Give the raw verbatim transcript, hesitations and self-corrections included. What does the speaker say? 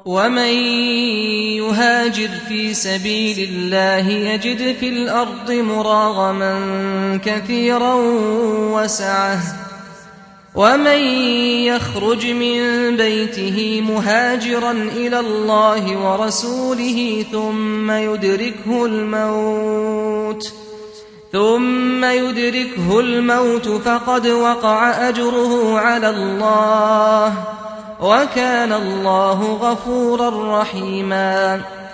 ومن يهاجر في سبيل الله يجد في الأرض مراغما كثيرا وسعة ومن يخرج من بيته مهاجرا إلى الله ورسوله ثم يدركه الموت ثم يدركه الموت فقد وقع أجره على الله وكان الله غفورا رحيما